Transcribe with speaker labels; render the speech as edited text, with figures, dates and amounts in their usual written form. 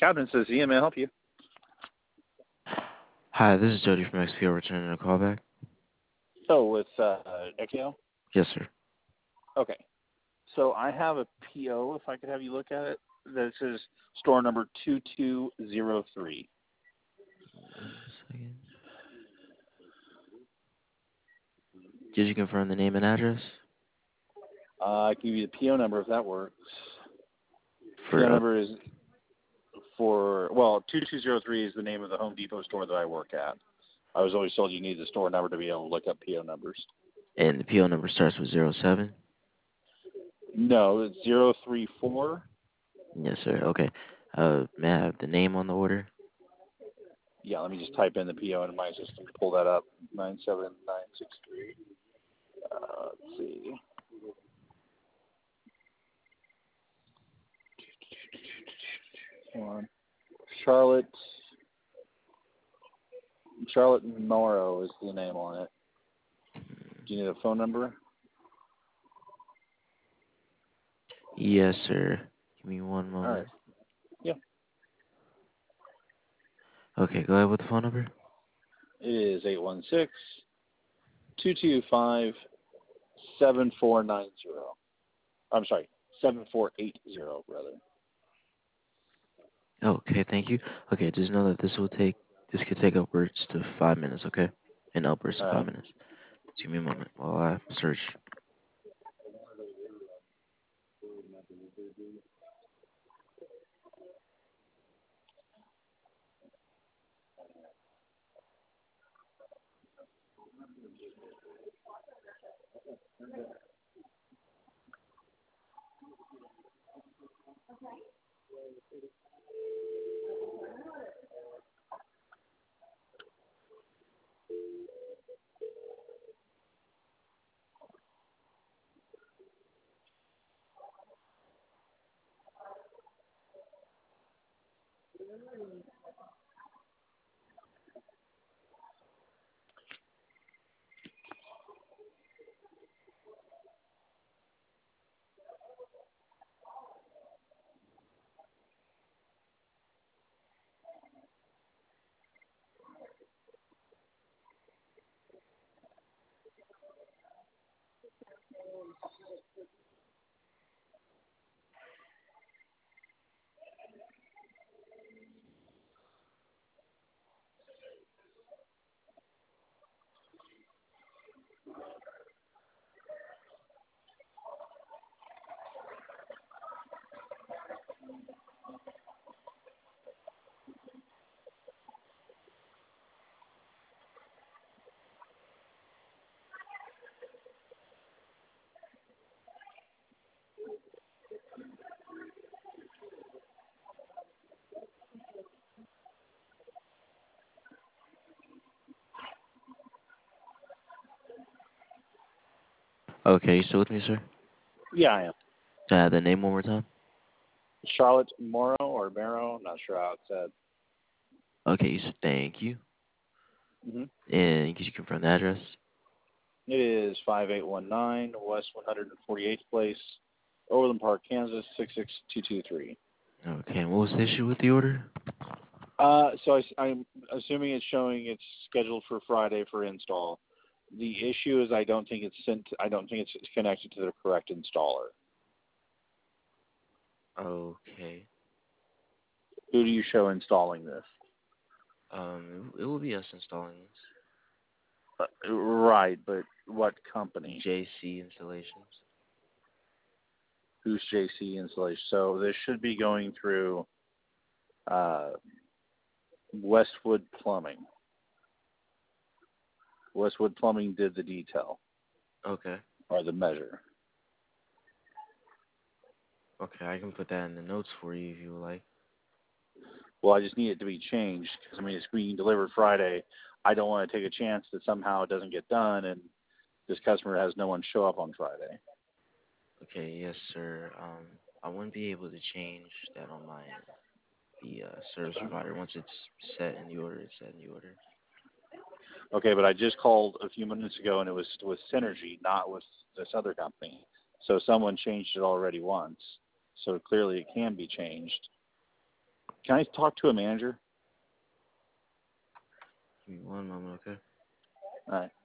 Speaker 1: Captain says, Ian, may I help you?
Speaker 2: Hi, this is Jody from XPO returning a callback.
Speaker 1: Oh, with XPO?
Speaker 2: Yes, sir.
Speaker 1: Okay. So I have a PO, if I could have you look at it, that says store number 2203.
Speaker 2: One second. Did you confirm the name and address?
Speaker 1: I can give you the PO number if that works.
Speaker 2: For
Speaker 1: PO number is 2203 is the name of the Home Depot store that I work at. I was always told you need the store number to be able to look up PO numbers.
Speaker 2: and the PO number starts with 07?
Speaker 1: No, it's 034.
Speaker 2: Yes, sir. Okay. May I have the name on the order?
Speaker 1: Yeah, let me just type in the PO into my system to pull that up. 97963. Let's see. Hold on. Charlotte Morrow is the name on it. Do you need a phone number?
Speaker 2: Yes, sir. Give me one
Speaker 1: All right.
Speaker 2: moment.
Speaker 1: Yeah.
Speaker 2: Okay, go ahead with the phone number.
Speaker 1: It is 816-225-7490. I'm sorry, 7480, rather.
Speaker 2: Okay, thank you. Okay, just know that this could take upwards to 5 minutes, okay? And upwards to
Speaker 1: All
Speaker 2: 5
Speaker 1: right.
Speaker 2: minutes. Just give me a moment while I search. Okay, you still with me, sir?
Speaker 1: Yeah, I am.
Speaker 2: Can I have the name one more time?
Speaker 1: Charlotte Morrow or Marrow, I'm not sure how it's said.
Speaker 2: Okay, thank you.
Speaker 1: Mm-hmm.
Speaker 2: And could you confirm the address?
Speaker 1: It is 5819 West 148th Place, Overland Park, Kansas, 66223.
Speaker 2: Okay, and what was the issue with the order?
Speaker 1: So I'm assuming it's showing it's scheduled for Friday for install. The issue is I don't think it's connected to the correct installer.
Speaker 2: Okay.
Speaker 1: Who do you show installing this?
Speaker 2: It will be us installing this.
Speaker 1: Right, but what company?
Speaker 2: JC Installations.
Speaker 1: Who's JC Installation? So this should be going through Westwood Plumbing. Westwood Plumbing did the detail
Speaker 2: Okay.
Speaker 1: or the measure.
Speaker 2: Okay, I can put that in the notes for you if you would like.
Speaker 1: Well, I just need it to be changed because, I mean, it's being delivered Friday. I don't want to take a chance that somehow it doesn't get done and this customer has no one show up on Friday.
Speaker 2: Okay, yes, sir. I wouldn't be able to change that on my end. The service provider, once it's set in the order, it's set in the order.
Speaker 1: Okay, but I just called a few minutes ago and it was with Synergy, not with this other company. So someone changed it already once. So clearly it can be changed. Can I talk to a manager?
Speaker 2: Give me one moment, okay?
Speaker 1: All right.